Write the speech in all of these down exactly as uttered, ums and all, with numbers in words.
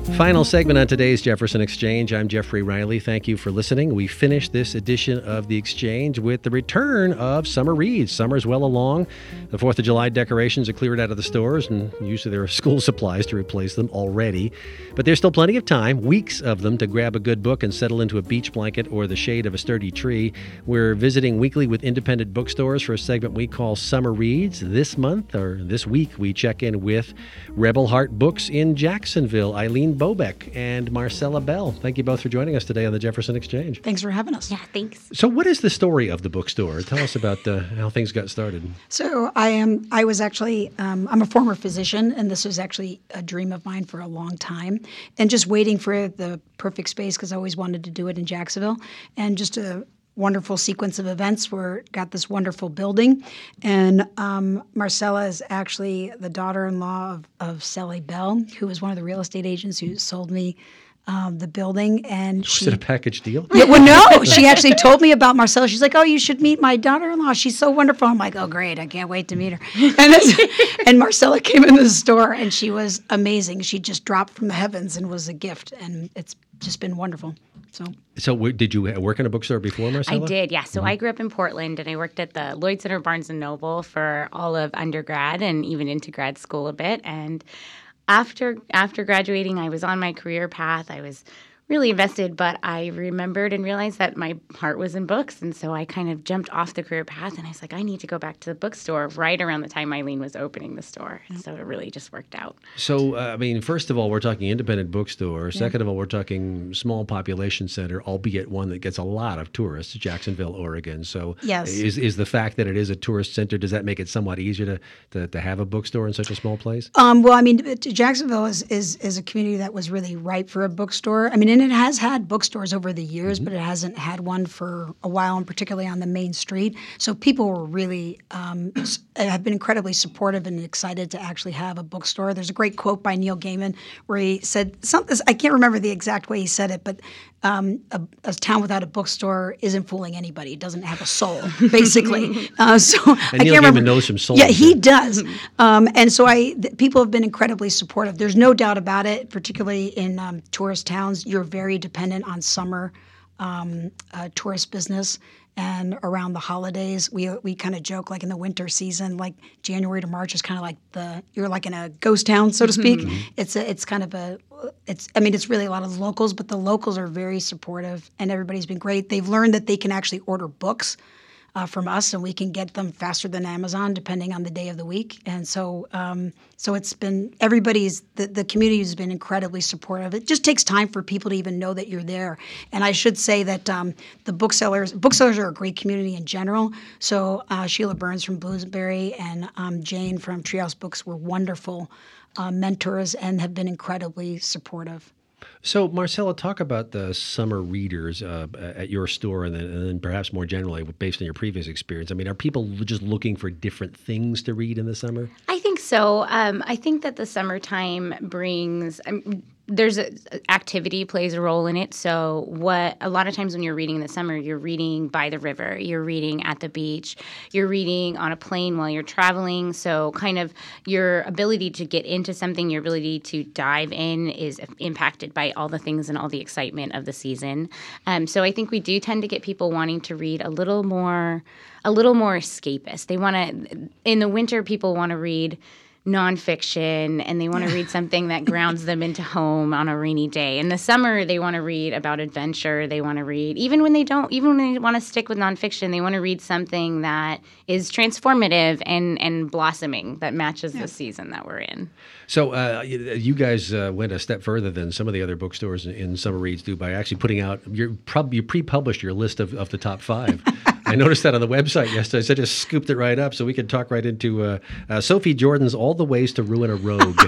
Final segment on today's Jefferson Exchange. I'm Jeffrey Riley. Thank you for listening. We finished this edition of the Exchange with the return of summer reads. Summer's well along. The fourth of July decorations are cleared out of the stores, and usually there are school supplies to replace them already. But there's still plenty of time, weeks of them, to grab a good book and settle into a beach blanket or the shade of a sturdy tree. We're visiting weekly with independent bookstores for a segment we call Summer Reads. This month, or this week, we check in with Rebel Heart Books in Jacksonville. Eileen Bobeck and Marcella Bell. Thank you both for joining us today on the Jefferson Exchange. Thanks for having us. Yeah, thanks. So what is the story of the bookstore? Tell us about uh, how things got started. So I am. I was actually. Um, I'm a former physician, and this was actually a dream of mine for a long time. And just waiting for the perfect space because I always wanted to do it in Jacksonville, and just a wonderful sequence of events where it got this wonderful building. And um, Marcella is actually the daughter-in-law of, of Sally Bell, who was one of the real estate agents who sold me um, the building. And Was she, it a package deal? Yeah, well, no, she actually told me about Marcella. She's like, oh, you should meet my daughter-in-law. She's so wonderful. I'm like, oh, great. I can't wait to meet her. And, and Marcella came in the store, and she was amazing. She just dropped from the heavens and was a gift. And it's just been wonderful. So, so w- did you work in a bookstore before, Marcella? I did, yeah. So Mm-hmm. I grew up in Portland, and I worked at the Lloyd Center Barnes and Noble for all of undergrad and even into grad school a bit. And after after graduating, I was on my career path. I was really invested, but I remembered and realized that my heart was in books. And so I kind of jumped off the career path, and I was like, I need to go back to the bookstore right around the time Eileen was opening the store. And so it really just worked out. So, uh, I mean, first of all, we're talking independent bookstore. Second of all, we're talking small population center, albeit one that gets a lot of tourists, Jacksonville, Oregon. So Yes. is is the fact that it is a tourist center, does that make it somewhat easier to, to, to have a bookstore in such a small place? Um, well, I mean, Jacksonville is, is is a community that was really ripe for a bookstore. I mean, and it has had bookstores over the years, but it hasn't had one for a while, and particularly on the main street. So people were really um, s- have been incredibly supportive and excited to actually have a bookstore. There's a great quote by Neil Gaiman where he said something. I can't remember the exact way he said it, but um, a, a town without a bookstore isn't fooling anybody. It doesn't have a soul, basically. uh, so And I Neil can't remember. Gaiman knows some souls. Yeah, he does. Um, and so I, th- people have been incredibly supportive. There's no doubt about it, particularly in um, tourist towns. You're very dependent on summer um, uh, tourist business. And around the holidays, we we kind of joke, like in the winter season, like January to March is kind of like the you're like in a ghost town, so to speak. It's a, it's kind of a it's I mean it's really a lot of locals, but the locals are very supportive, and everybody's been great. They've learned that they can actually order books Uh, from us, and we can get them faster than Amazon, depending on the day of the week. And so, um, so it's been everybody's the, the community has been incredibly supportive. It just takes time for people to even know that you're there. And I should say that um, the booksellers booksellers are a great community in general. So uh, Sheila Burns from Bloomsbury and um, Jane from Treehouse Books were wonderful uh, mentors and have been incredibly supportive. So, Marcella, talk about the summer readers uh, at your store, and then, and then perhaps more generally, based on your previous experience. I mean, are people just looking for different things to read in the summer? I think so. Um, I think that the summertime brings um, there's a, activity plays a role in it. So what a lot of times when you're reading in the summer, you're reading by the river, you're reading at the beach, you're reading on a plane while you're traveling. So kind of your ability to get into something, your ability to dive in is impacted by all the things and all the excitement of the season. Um, so I think we do tend to get people wanting to read a little more, a little more escapist. They want to, in the winter, people want to read nonfiction, and they want to read something that grounds them into home on a rainy day. In the summer, they want to read about adventure. They want to read, even when they don't, even when they want to stick with nonfiction, they want to read something that is transformative and, and blossoming, that matches yeah. the season that we're in. So uh, you guys uh, went a step further than some of the other bookstores in, in Summer Reads do by actually putting out, your, you pre-published your list of, of the top five. I noticed that on the website yesterday, so I just scooped it right up so we could talk right into uh, uh, Sophie Jordan's All the Ways to Ruin a Rogue.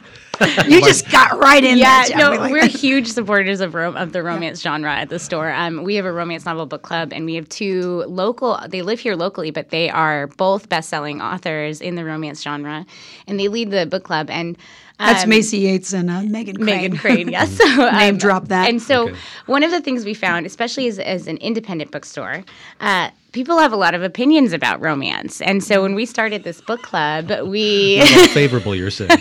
You just got right in yeah, there. no, we like we're that. huge supporters of rom- of the romance yeah. genre at the store. Um, we have a romance novel book club, and we have two local. They live here locally, but they are both best-selling authors in the romance genre, and they lead the book club. And That's Macy Yates and uh, Megan Crane. Megan Crane, yes. So, um, Name drop that. And so Okay. one of the things we found, especially as, as an independent bookstore, uh, people have a lot of opinions about romance. And so when we started this book club, we... Not favorable, you're saying.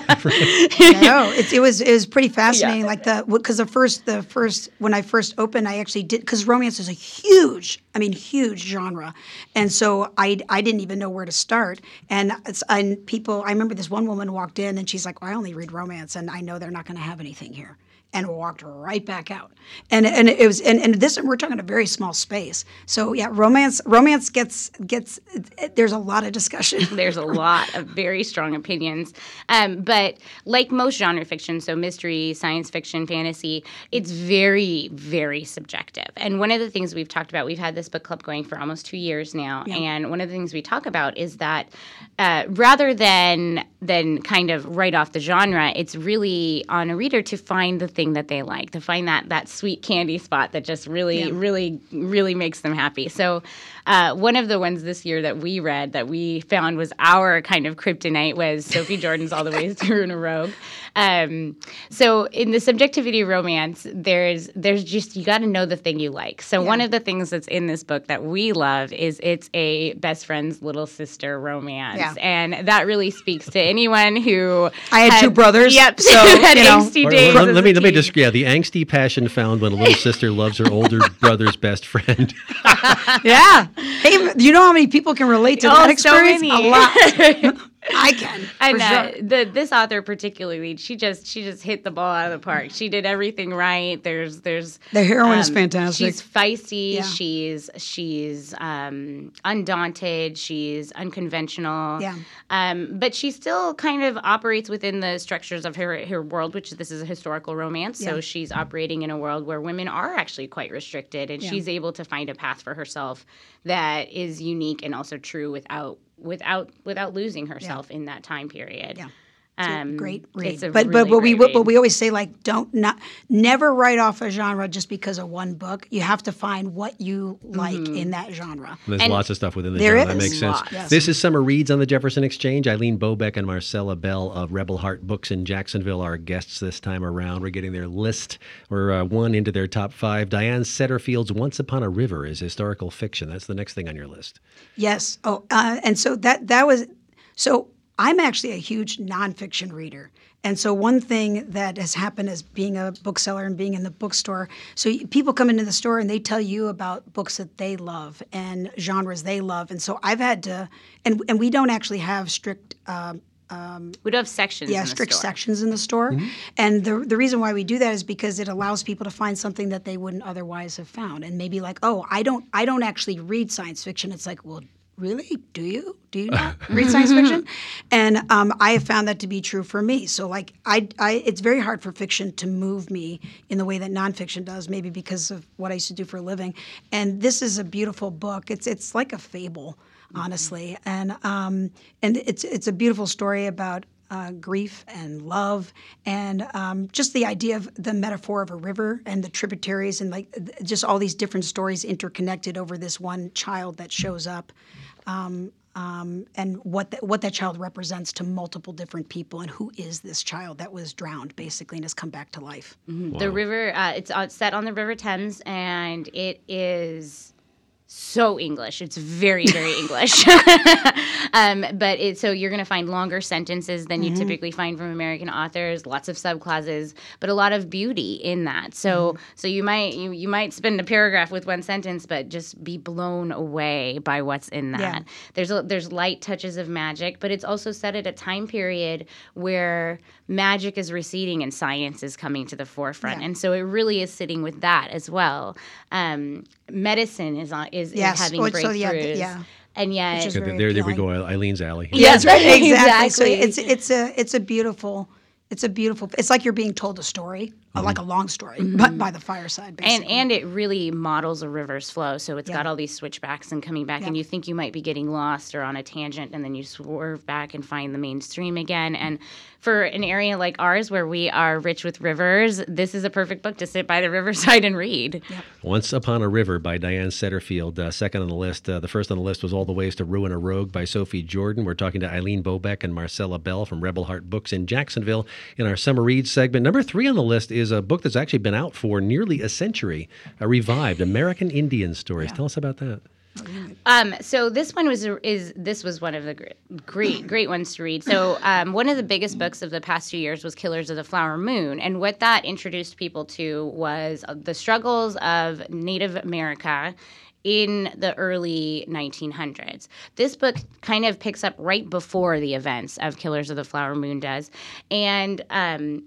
No, it, it was it was pretty fascinating. Yeah. Like the because the first the first when I first opened, I actually did because romance is a huge, I mean, huge genre, and so I I didn't even know where to start. And it's, and people, I remember this one woman walked in and she's like, well, I only read romance, and I know they're not going to have anything here. And walked right back out, and and it was and, and this we're talking a very small space. So yeah, romance romance gets gets there's a lot of discussion. There's a lot of very strong opinions. Um, but like most genre fiction, so mystery, science fiction, fantasy, it's very, very subjective. And one of the things we've talked about, we've had this book club going for almost two years now. Yeah. And one of the things we talk about is that uh, rather than than kind of write off the genre, it's really on a reader to find the thing that they like, to find that that sweet candy spot that just really, Yeah. really, really makes them happy. So uh, one of the ones this year that we read that we found was our kind of kryptonite was Sophie Jordan's All the Ways to Ruin a Rogue. Um, so in the subjectivity romance, there's there's just, you got to know the thing you like. So Yeah. one of the things that's in this book that we love is it's a best friend's little sister romance. Yeah. And that really speaks to anyone who I had two brothers, Yep. so, had you know. angsty Or- days let, as let a me let me teen. just yeah, the angsty passion found when a little sister loves her older brother's best friend. Yeah. Hey, do you know how many people can relate to Oh, that so experience? many. A lot. I can. And for uh, sure. the this author particularly, she just she just hit the ball out of the park. She did everything right. There's there's The heroine is um, fantastic. She's feisty. Yeah. She's she's um, undaunted. She's unconventional. Yeah. Um, but she still kind of operates within the structures of her her world, which this is a historical romance. So Yeah. she's operating in a world where women are actually quite restricted, and Yeah. she's able to find a path for herself that is unique and also true without without without losing herself in that time period. Yeah. Um, Great read. It's a but really but but we great but read. we always say, like, don't not never write off a genre just because of one book. You have to find what you like in that genre. There's And lots of stuff within the there genre. That is. makes sense. Lots. Yes. This is Summer Reads on the Jefferson Exchange. Eileen Bobeck and Marcella Bell of Rebel Heart Books in Jacksonville are guests this time around. We're getting their list. We're uh, one into their top five. Diane Setterfield's Once Upon a River is historical fiction. That's the next thing on your list. Yes. Oh, uh, and so that that was so. I'm actually a huge nonfiction reader. And so one thing that has happened as being a bookseller and being in the bookstore, so y- people come into the store and they tell you about books that they love and genres they love. And so I've had to, and and we don't actually have strict, um, we do have sections. yeah, in the strict store. sections in the store. And the the reason why we do that is because it allows people to find something that they wouldn't otherwise have found. And maybe like, oh, I don't I don't actually read science fiction. It's like, well, really? Do you? Do you not read science fiction? And um, I have found that to be true for me. So like, I, I, it's very hard for fiction to move me in the way that nonfiction does, maybe because of what I used to do for a living. And this is a beautiful book. It's it's like a fable, honestly. And um, and it's it's a beautiful story about uh, grief and love, and um, just the idea of the metaphor of a river and the tributaries, and like th- just all these different stories interconnected over this one child that shows up, um, um, and what th- what that child represents to multiple different people, and who is this child that was drowned basically and has come back to life. The river, uh, it's uh, set on the River Thames, and it is so English. It's very, very English. um, but it, so you're going to find longer sentences than you Mm-hmm. typically find from American authors. Lots of subclauses, but a lot of beauty in that. So, Mm-hmm. so you might you, you might spend a paragraph with one sentence, but just be blown away by what's in that. Yeah. There's a, there's light touches of magic, but it's also set at a time period where magic is receding and science is coming to the forefront, Yeah. and so it really is sitting with that as well. Um, medicine is on is, Yes. is having Oh, so, breakthroughs, yeah, th- yeah. and yet Which is There, very there, there we go. appealing. Eileen's alley. Yeah, that's right. exactly. Exactly. So it's it's a it's a beautiful it's a beautiful. It's like you're being told a story, uh, like a long story, but by the fireside, basically. And and it really models a river's flow. So it's Yeah. got all these switchbacks and coming back, and Yeah. you think you might be getting lost or on a tangent, and then you swerve back and find the mainstream again. And for an area like ours where we are rich with rivers, this is a perfect book to sit by the riverside and read. Once Upon a River by Diane Setterfield. Uh, second on the list. Uh, the first on the list was All the Ways to Ruin a Rogue by Sophie Jordan. We're talking to Eileen Bobeck and Marcella Bell from Rebel Heart Books in Jacksonville. in our Summer Reads segment. Number three on the list is a book that's actually been out for nearly a century, uh, revived, American Indian Stories. Yeah. Tell us about that. Um, so this one was is this was one of the great great, great ones to read. So um, one of the biggest books of the past few years was Killers of the Flower Moon, and what that introduced people to was the struggles of Native America in the early nineteen hundreds. This book kind of picks up right before the events of Killers of the Flower Moon does, and um,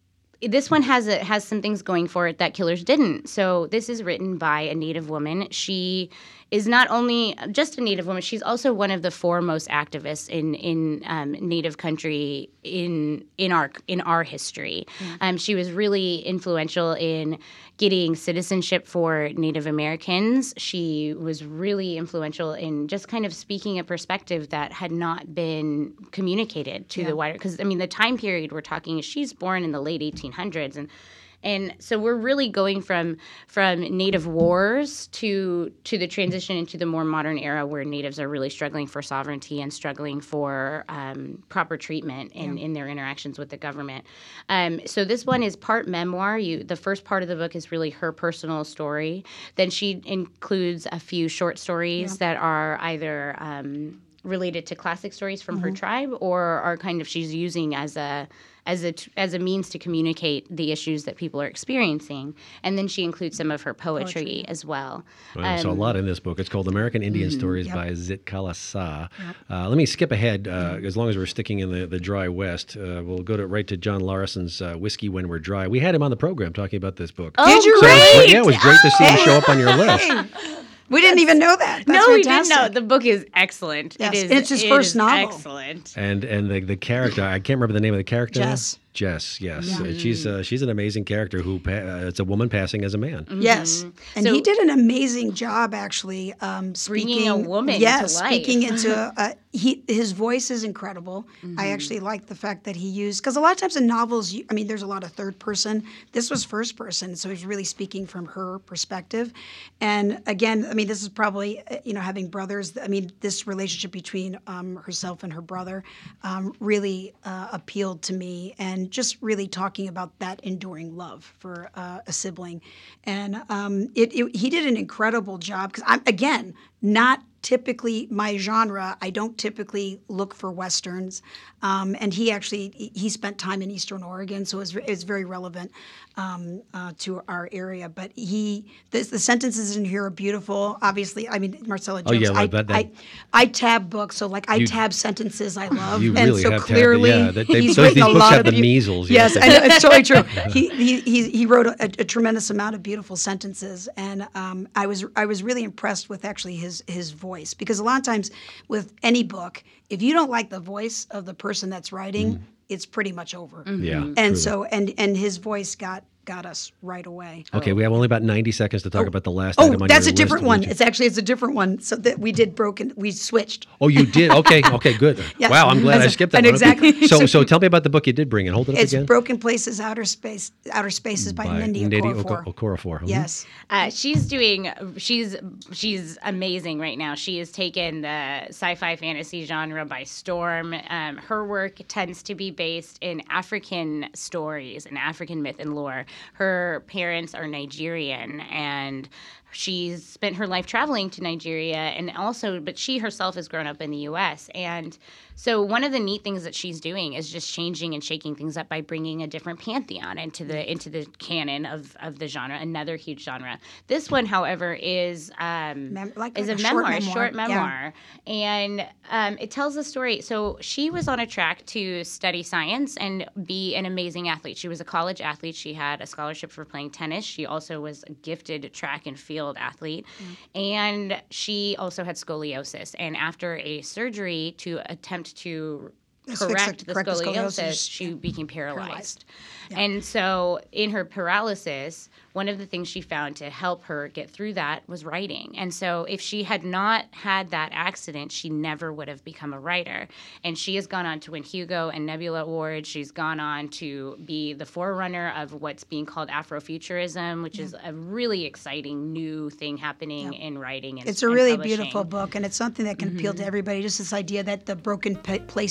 this one has a, has some things going for it that Killers didn't. So this is written by a Native woman. She is not only just a Native woman, she's also one of the foremost activists in in um, Native country in in our in our history. Mm-hmm. Um, she was really influential in getting citizenship for Native Americans. She was really influential in just kind of speaking a perspective that had not been communicated to yeah. the wider. Because I mean, the time period we're talking is she's born in the late eighteen hundreds, and. And so we're really going from from Native wars to to the transition into the more modern era where Natives are really struggling for sovereignty and struggling for um, proper treatment in, yeah. in their interactions with the government. Um, so this one is part memoir. You, the first part of the book is really her personal story. Then she includes a few short stories yeah. that are either um, related to classic stories from mm-hmm. her tribe or are kind of she's using as a as a as a means to communicate the issues that people are experiencing. And then she includes some of her poetry, poetry. as well. Well, um, so a lot in this book. It's called American Indian mm-hmm. Stories yep. by Zitkala Sa. Yep. Uh, let me skip ahead. Uh, mm-hmm. As long as we're sticking in the, the dry West, uh, we'll go to right to John Larson's uh, Whiskey When We're Dry. We had him on the program talking about this book. Oh, Did you so really? It was, yeah, it was great to see him show up on your list. We didn't even know that. That's no, fantastic. we didn't know. The book is excellent. Yes. It is. And it's his it first is novel. Excellent. And and the the character, I can't remember the name of the character. Jess. Jess, yes. Yeah. Uh, she's uh, she's an amazing character who pa- uh, it's a woman passing as a man. Mm-hmm. Yes, and so, he did an amazing job actually um, speaking bringing a woman yes, to life. speaking into uh, he his voice is incredible. Mm-hmm. I actually like the fact that he used because a lot of times in novels, you, I mean, there's a lot of third person. This was first person, so he's really speaking from her perspective. And again, I mean, this is probably you know having brothers. I mean, this relationship between um, herself and her brother um, really uh, appealed to me, and just really talking about that enduring love for uh, a sibling. And um, it, it, he did an incredible job because I'm, again, not typically my genre. I don't typically look for Westerns. Um, and he actually, he spent time in Eastern Oregon, so it's it's very relevant um, uh, to our area. But he, the, the sentences in here are beautiful. Obviously, I mean, Marcella Jones, oh, yeah, I, that, that, I, I tab books, so like I you, tab sentences I love. You and really so have clearly, tabbed, yeah, they, he's those, these written a books lot have of the beau- measles. Yes, yeah. I know, it's totally true. He he he, he wrote a, a tremendous amount of beautiful sentences, and um, I was I was really impressed with actually his his voice, because a lot of times with any book, if you don't like the voice of the person that's writing, mm. it's pretty much over. Mm-hmm. Yeah, and true. so and and his voice got got us right away. Okay, oh. we have only about ninety seconds to talk oh. about the last oh, item on that's your a different list. one. It's actually it's a different one. So that we did broken. We switched. Oh, you did? Okay, okay, good. Yes. Wow, I'm glad That's I a- skipped that and one. exactly. Okay. So, so tell me about the book you did bring in. Hold it up It's again. Broken Places, Outer Space, Outer Spaces by, Mindy Okorafor. Okorafor. Mhm. Yes. Uh, she's doing. She's she's amazing right now. She has taken the sci-fi fantasy genre by storm. Um, her work tends to be based in African stories and African myth and lore. Her parents are Nigerian, and she's spent her life traveling to Nigeria, and also, but she herself has grown up in the U S. And so one of the neat things that she's doing is just changing and shaking things up by bringing a different pantheon into the into the canon of, of the genre, another huge genre. This one, however, is um, Mem- like, is like a, a memoir, short memoir. short memoir, Yeah. and um, it tells the story. So she was on a track to study science and be an amazing athlete. She was a college athlete. She had a scholarship for playing tennis. She also was a gifted track and field athlete, mm. and she also had scoliosis. And after a surgery to attempt to Let's correct, it, the, correct scoliosis, the scoliosis, she yeah. became paralyzed. Paralyzed. Yeah. And so in her paralysis, one of the things she found to help her get through that was writing. And so if she had not had that accident, she never would have become a writer. And she has gone on to win Hugo and Nebula Awards. She's gone on to be the forerunner of what's being called Afrofuturism, which yeah. is a really exciting new thing happening yeah. in writing and It's a really and publishing. beautiful book, and it's something that can mm-hmm. appeal to everybody. Just this idea that the broken p- places in a person's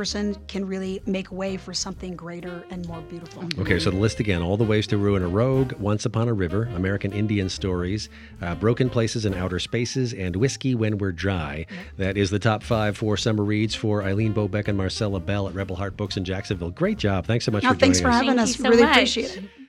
person can really make way for something greater and more beautiful. Okay, so the list again: All the Ways to Ruin a Rogue, Once Upon a River, American Indian Stories, uh, Broken Places and Outer Spaces, and Whiskey When We're Dry. Yep. That is the top five for summer reads for Eileen Bobeck and Marcella Bell at Rebel Heart Books in Jacksonville. Great job. Thanks so much no, for joining thanks for us. having Thank us. you so really much. appreciate it.